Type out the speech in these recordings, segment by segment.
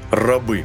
Рабы.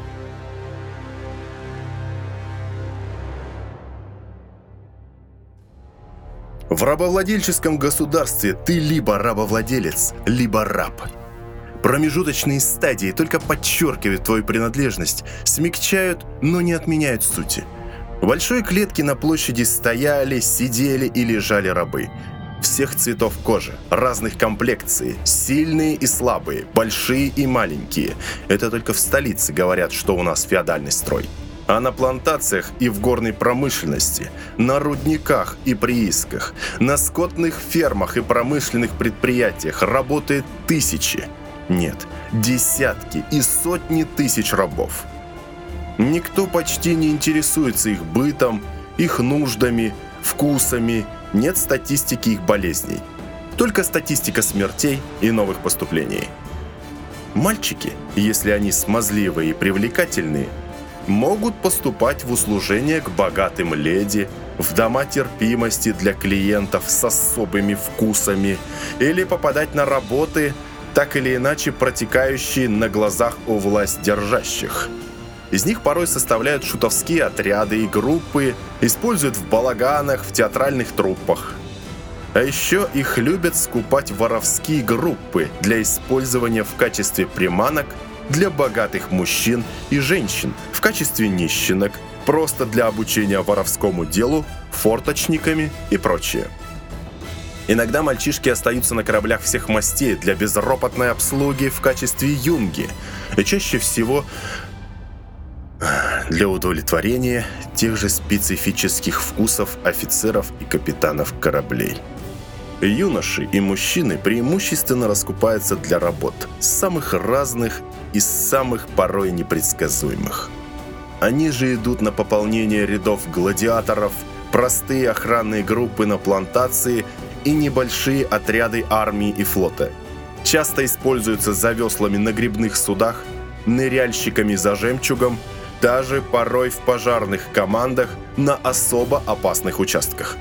В рабовладельческом государстве ты либо рабовладелец, либо раб. Промежуточные стадии только подчеркивают твою принадлежность, смягчают, но не отменяют сути. В большой клетке на площади стояли, сидели и лежали рабы. Всех цветов кожи, разных комплекций, сильные и слабые, большие и маленькие. Это только в столице говорят, что у нас феодальный строй. А на плантациях и в горной промышленности, на рудниках и приисках, на скотных фермах и промышленных предприятиях работает тысячи, нет, десятки и сотни тысяч рабов. Никто почти не интересуется их бытом, их нуждами, вкусами, нет статистики их болезней. Только статистика смертей и новых поступлений. Мальчики, если они смазливые и привлекательные, могут поступать в услужение к богатым леди, в дома терпимости для клиентов с особыми вкусами или попадать на работы, так или иначе протекающие на глазах у властьдержащих. Из них порой составляют шутовские отряды и группы, используют в балаганах, в театральных труппах. А еще их любят скупать воровские группы для использования в качестве приманок для богатых мужчин и женщин, в качестве нищенок, просто для обучения воровскому делу, форточниками и прочее. Иногда мальчишки остаются на кораблях всех мастей для безропотной обслуги в качестве юнги, и чаще всего для удовлетворения тех же специфических вкусов офицеров и капитанов кораблей. Юноши и мужчины преимущественно раскупаются для работ, самых разных и самых порой непредсказуемых. Они же идут на пополнение рядов гладиаторов, простые охранные группы на плантации и небольшие отряды армии и флота. Часто используются за веслами на гребных судах, ныряльщиками за жемчугом, даже порой в пожарных командах на особо опасных участках.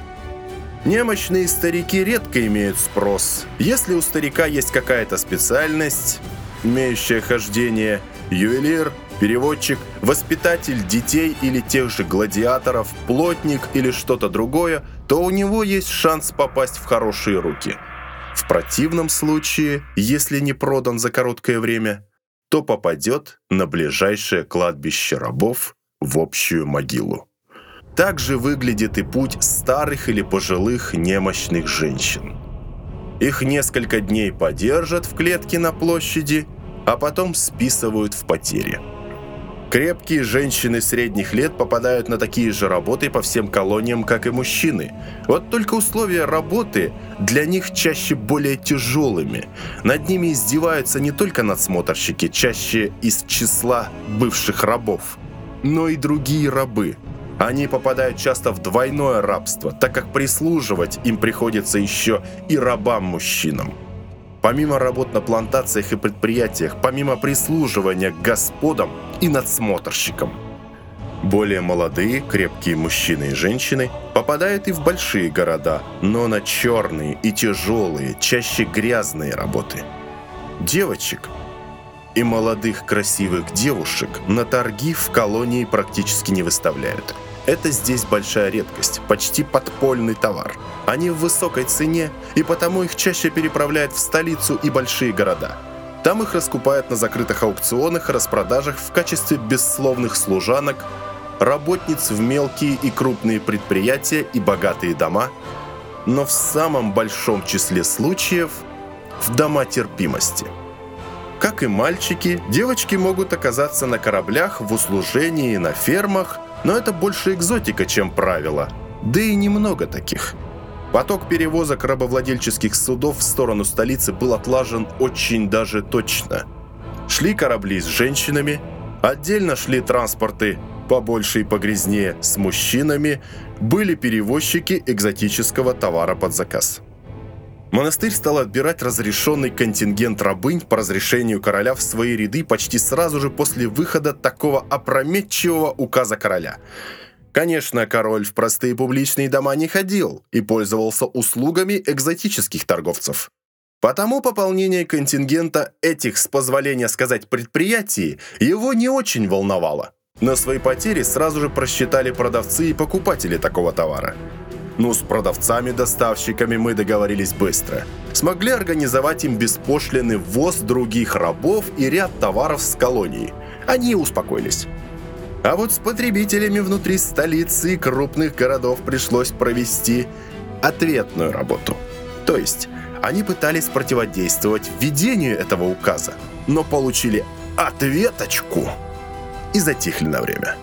Немощные старики редко имеют спрос. Если у старика есть какая-то специальность, имеющая хождение, ювелир, переводчик, воспитатель детей или тех же гладиаторов, плотник или что-то другое, то у него есть шанс попасть в хорошие руки. В противном случае, если не продан за короткое время, то попадет на ближайшее кладбище рабов в общую могилу. Так же выглядит и путь старых или пожилых немощных женщин. Их несколько дней подержат в клетке на площади, а потом списывают в потери. Крепкие женщины средних лет попадают на такие же работы по всем колониям, как и мужчины. Вот только условия работы для них чаще более тяжелыми. Над ними издеваются не только надсмотрщики, чаще из числа бывших рабов, но и другие рабы. Они попадают часто в двойное рабство, так как прислуживать им приходится еще и рабам-мужчинам. Помимо работ на плантациях и предприятиях, помимо прислуживания к господам и надсмотрщикам, более молодые, крепкие мужчины и женщины попадают и в большие города, но на черные и тяжелые, чаще грязные работы. Девочек и молодых красивых девушек на торги в колонии практически не выставляют. Это здесь большая редкость, почти подпольный товар. Они в высокой цене, и потому их чаще переправляют в столицу и большие города. Там их раскупают на закрытых аукционах и распродажах в качестве бессловных служанок, работниц в мелкие и крупные предприятия и богатые дома, но в самом большом числе случаев в дома терпимости. Как и мальчики, девочки могут оказаться на кораблях, в услужении, на фермах, но это больше экзотика, чем правило, да и немного таких. Поток перевозок рабовладельческих судов в сторону столицы был отлажен очень даже точно. Шли корабли с женщинами, отдельно шли транспорты побольше и погрязнее с мужчинами, были перевозчики экзотического товара под заказ. Монастырь стал отбирать разрешенный контингент рабынь по разрешению короля в свои ряды почти сразу же после выхода такого опрометчивого указа короля. Конечно, король в простые публичные дома не ходил и пользовался услугами экзотических торговцев. Потому пополнение контингента этих, с позволения сказать, предприятий его не очень волновало. Но свои потери сразу же просчитали продавцы и покупатели такого товара. С продавцами-доставщиками мы договорились быстро. Смогли организовать им беспошлинный ввоз других рабов и ряд товаров с колонии. Они успокоились. А вот с потребителями внутри столицы и крупных городов пришлось провести ответную работу. То есть они пытались противодействовать введению этого указа, но получили ответочку и затихли на время.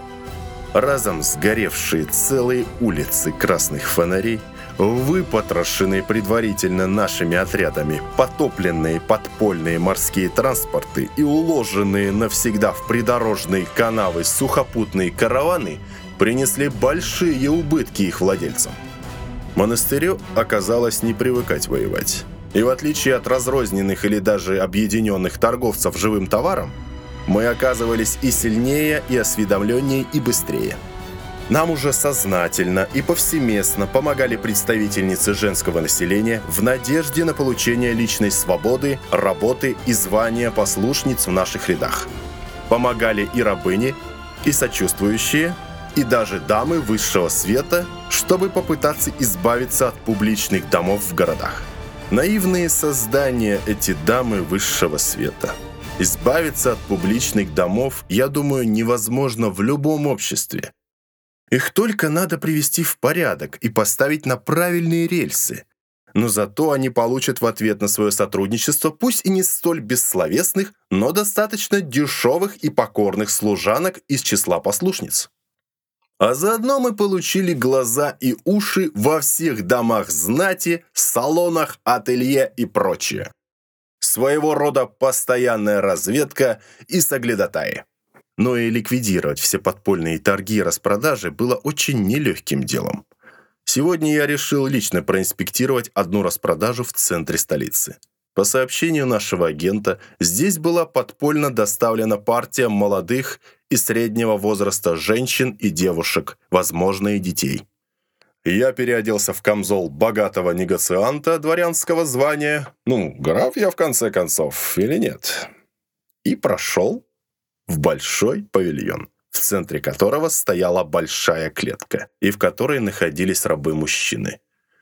Разом сгоревшие целые улицы красных фонарей, выпотрошенные предварительно нашими отрядами потопленные подпольные морские транспорты и уложенные навсегда в придорожные канавы сухопутные караваны принесли большие убытки их владельцам. Монастырю оказалось не привыкать воевать. И в отличие от разрозненных или даже объединенных торговцев живым товаром, мы оказывались и сильнее, и осведомленнее, и быстрее. Нам уже сознательно и повсеместно помогали представительницы женского населения в надежде на получение личной свободы, работы и звания послушниц в наших рядах. Помогали и рабыни, и сочувствующие, и даже дамы высшего света, чтобы попытаться избавиться от публичных домов в городах. Наивные создания эти дамы высшего света. Избавиться от публичных домов, я думаю, невозможно в любом обществе. Их только надо привести в порядок и поставить на правильные рельсы. Но зато они получат в ответ на свое сотрудничество пусть и не столь бессловесных, но достаточно дешевых и покорных служанок из числа послушниц. А заодно мы получили глаза и уши во всех домах знати, салонах, ателье и прочее. Своего рода постоянная разведка и соглядатаи. Но и ликвидировать все подпольные торги и распродажи было очень нелегким делом. Сегодня я решил лично проинспектировать одну распродажу в центре столицы. По сообщению нашего агента, здесь была подпольно доставлена партия молодых и среднего возраста женщин и девушек, возможно, и детей. Я переоделся в камзол богатого негацианта дворянского звания. Граф я в конце концов или нет? И прошел в большой павильон, в центре которого стояла большая клетка, и в которой находились рабы-мужчины.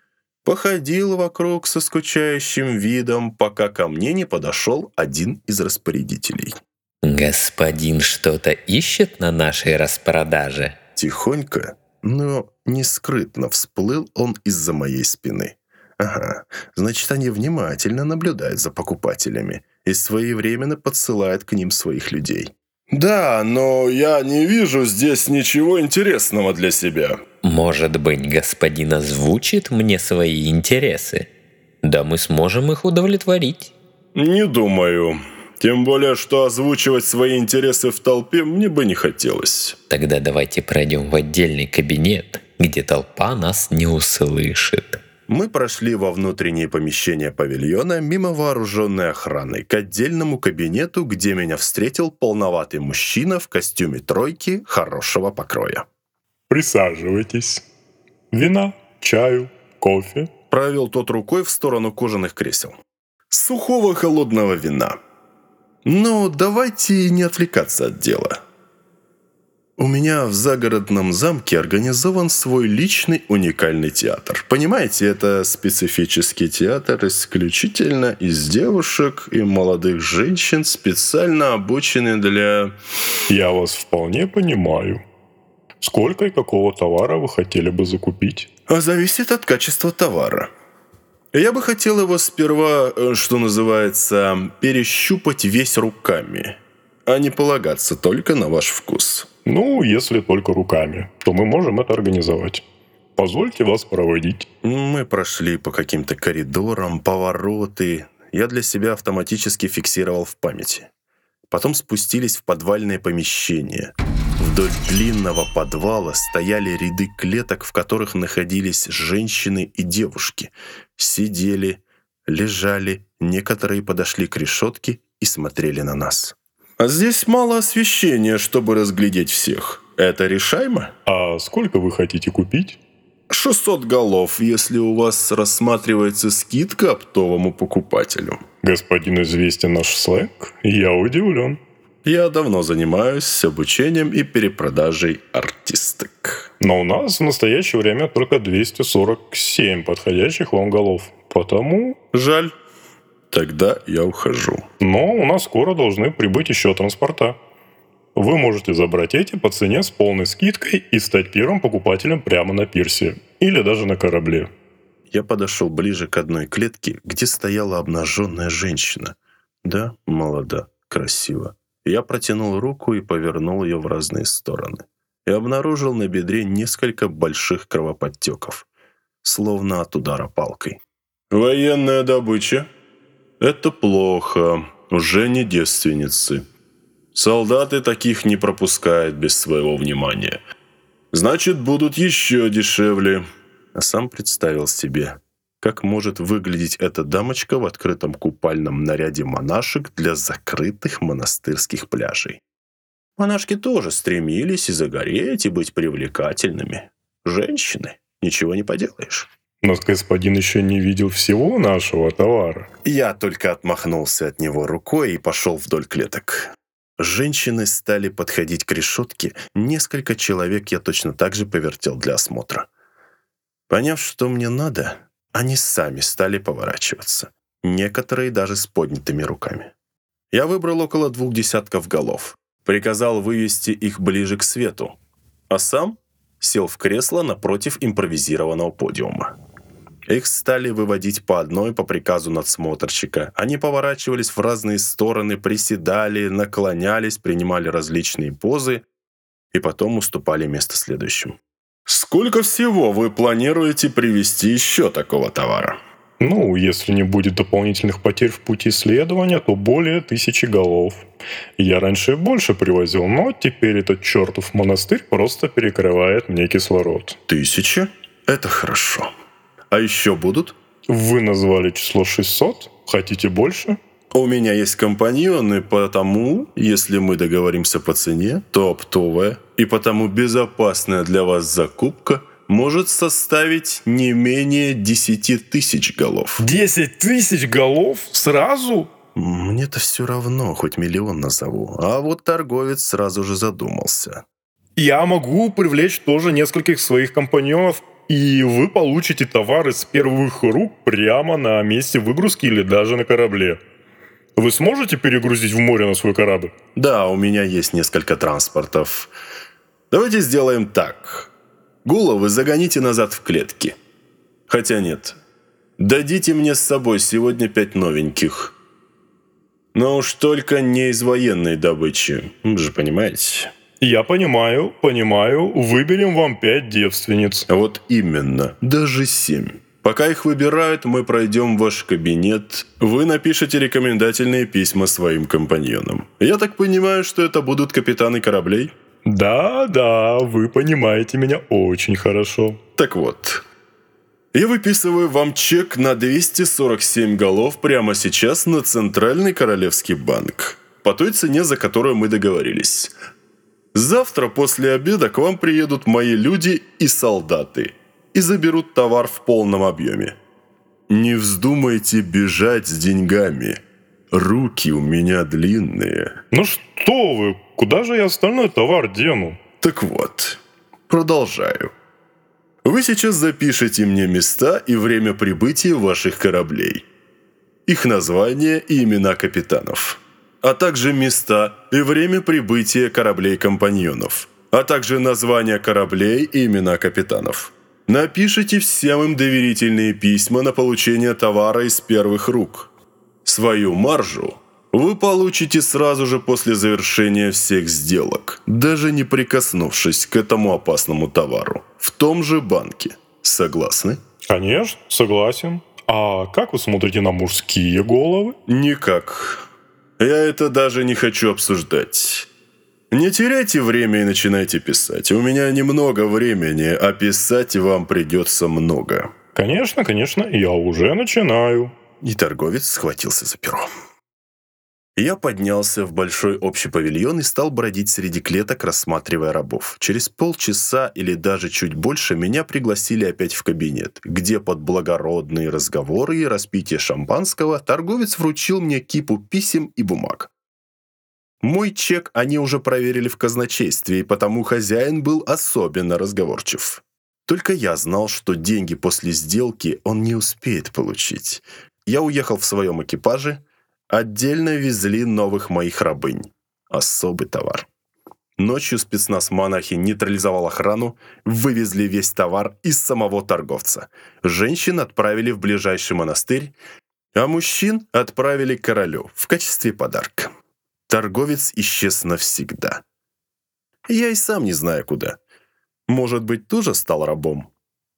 Походил вокруг со скучающим видом, пока ко мне не подошел один из распорядителей. «Господин что-то ищет на нашей распродаже?» Тихонько, но не скрытно всплыл он из-за моей спины. Ага, значит, они внимательно наблюдают за покупателями и своевременно подсылают к ним своих людей. «Да, но я не вижу здесь ничего интересного для себя». «Может быть, господин озвучит мне свои интересы? Да мы сможем их удовлетворить». «Не думаю. Тем более, что озвучивать свои интересы в толпе мне бы не хотелось». «Тогда давайте пройдем в отдельный кабинет, где толпа нас не услышит». Мы прошли во внутренние помещения павильона мимо вооруженной охраны к отдельному кабинету, где меня встретил полноватый мужчина в костюме тройки хорошего покроя. «Присаживайтесь. Вина, чаю, кофе?» Провел тот рукой в сторону кожаных кресел. «Сухого холодного вина. Но давайте не отвлекаться от дела. У меня в загородном замке организован свой личный уникальный театр. Понимаете, это специфический театр исключительно из девушек и молодых женщин, специально обученный для...» «Я вас вполне понимаю. Сколько и какого товара вы хотели бы закупить?» Зависит от качества товара. Я бы хотел его сперва, что называется, перещупать весь руками, а не полагаться только на ваш вкус. Если только руками, то мы можем это организовать. Позвольте вас проводить». Мы прошли по каким-то коридорам, повороты. Я для себя автоматически фиксировал в памяти. Потом спустились в подвальное помещение. Вдоль длинного подвала стояли ряды клеток, в которых находились женщины и девушки. Сидели, лежали, некоторые подошли к решетке и смотрели на нас. А здесь мало освещения, чтобы разглядеть всех. Это решаемо? «А сколько вы хотите купить?» 600 голов, если у вас рассматривается скидка оптовому покупателю. Господин известен наш сленг, я удивлен. Я давно занимаюсь обучением и перепродажей артисток. Но у нас в настоящее время только 247 подходящих вам голов. Потому... Жаль. Тогда я ухожу. Но у нас скоро должны прибыть еще транспорта. Вы можете забрать эти по цене с полной скидкой и стать первым покупателем прямо на пирсе. Или даже на корабле. Я подошел ближе к одной клетке, где стояла обнаженная женщина. Да, молода, красива. Я протянул руку и повернул ее в разные стороны. И обнаружил на бедре несколько больших кровоподтеков, словно от удара палкой. «Военная добыча? Это плохо. Уже не девственницы. Солдаты таких не пропускают без своего внимания. Значит, будут еще дешевле». А сам представил себе, как может выглядеть эта дамочка в открытом купальном наряде монашек для закрытых монастырских пляжей. Монашки тоже стремились и загореть, и быть привлекательными. Женщины, ничего не поделаешь. Но господин еще не видел всего нашего товара. Я только отмахнулся от него рукой и пошел вдоль клеток. Женщины стали подходить к решетке. Несколько человек я точно так же повертел для осмотра. Поняв, что мне надо, они сами стали поворачиваться. Некоторые даже с поднятыми руками. Я выбрал около 20 голов. Приказал вывести их ближе к свету. А сам сел в кресло напротив импровизированного подиума. Их стали выводить по одной по приказу надсмотрщика. Они поворачивались в разные стороны, приседали, наклонялись, принимали различные позы и потом уступали место следующим. «Сколько всего вы планируете привезти еще такого товара?» Ну, если не будет дополнительных потерь в пути исследования, то более 1000 голов. Я раньше больше привозил, но теперь этот чертов монастырь просто перекрывает мне кислород. 1000? Это хорошо. А еще будут? Вы назвали число 600? Хотите больше? У меня есть компаньоны, потому, если мы договоримся по цене, то оптовая и потому безопасная для вас закупка может составить не менее 10 000 голов. 10 000 голов? Сразу? Мне-то все равно, хоть миллион назову. А вот торговец сразу же задумался. Я могу привлечь тоже нескольких своих компаньонов, и вы получите товар из первых рук прямо на месте выгрузки или даже на корабле. Вы сможете перегрузить в море на свой корабль? Да, у меня есть несколько транспортов. Давайте сделаем так. Головы загоните назад в клетки. Хотя нет. Дадите мне с собой сегодня 5 новеньких. Но уж только не из военной добычи. Вы же понимаете? Я понимаю. Выберем вам 5 девственниц. Вот именно. Даже 7. Пока их выбирают, мы пройдем в ваш кабинет. Вы напишите рекомендательные письма своим компаньонам. Я так понимаю, что это будут капитаны кораблей? Да, вы понимаете меня очень хорошо. Так вот, я выписываю вам чек на 247 голов прямо сейчас на Центральный Королевский банк. По той цене, за которую мы договорились. Завтра после обеда к вам приедут мои люди и солдаты и заберут товар в полном объеме. Не вздумайте бежать с деньгами. Руки у меня длинные. Ну что вы, куда же я остальной товар дену? Так вот, продолжаю. Вы сейчас запишите мне места и время прибытия ваших кораблей, их названия и имена капитанов, а также места и время прибытия кораблей-компаньонов, а также названия кораблей и имена капитанов. Напишите всем им доверительные письма на получение товара из первых рук. Свою маржу вы получите сразу же после завершения всех сделок, даже не прикоснувшись к этому опасному товару, в том же банке. Согласны? Конечно, согласен. А как вы смотрите на мужские головы? Никак. Я это даже не хочу обсуждать. Не теряйте время и начинайте писать. У меня немного времени, а писать вам придется много. Конечно, я уже начинаю. И торговец схватился за перо. Я поднялся в большой общий павильон и стал бродить среди клеток, рассматривая рабов. Через полчаса или даже чуть больше меня пригласили опять в кабинет, где под благородные разговоры и распитие шампанского торговец вручил мне кипу писем и бумаг. Мой чек они уже проверили в казначействе, и потому хозяин был особенно разговорчив. Только я знал, что деньги после сделки он не успеет получить. Я уехал в своем экипаже. Отдельно везли новых моих рабынь. Особый товар. Ночью спецназ монахи нейтрализовал охрану, вывезли весь товар из самого торговца. Женщин отправили в ближайший монастырь, а мужчин отправили к королю в качестве подарка. Торговец исчез навсегда. Я и сам не знаю куда. Может быть, тоже стал рабом?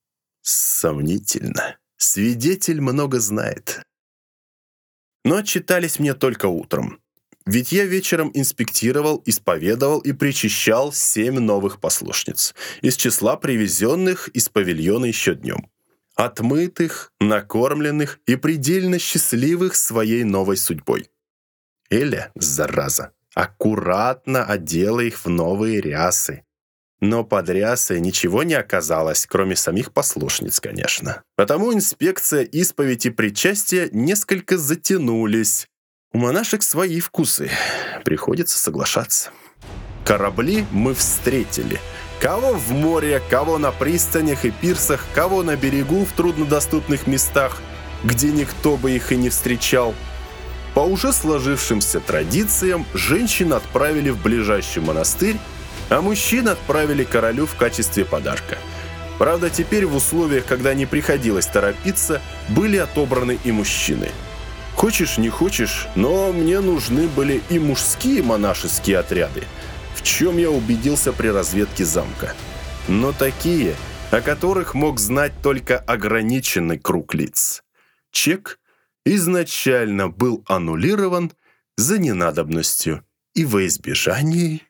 Сомнительно. Свидетель много знает. Но отчитались мне только утром. Ведь я вечером инспектировал, исповедовал и причащал 7 новых послушниц из числа привезенных из павильона еще днем. Отмытых, накормленных и предельно счастливых своей новой судьбой. Эля, зараза, аккуратно одела их в новые рясы. Но под рясой ничего не оказалось, кроме самих послушниц, конечно. Потому инспекция, исповедь и причастие несколько затянулись. У монашек свои вкусы. Приходится соглашаться. Корабли мы встретили. Кого в море, кого на пристанях и пирсах, кого на берегу в труднодоступных местах, где никто бы их и не встречал. По уже сложившимся традициям женщин отправили в ближайший монастырь, а мужчин отправили королю в качестве подарка. Правда, теперь в условиях, когда не приходилось торопиться, были отобраны и мужчины. Хочешь, не хочешь, но мне нужны были и мужские монашеские отряды, в чем я убедился при разведке замка. Но такие, о которых мог знать только ограниченный круг лиц. Чек изначально был аннулирован за ненадобностью и во избежание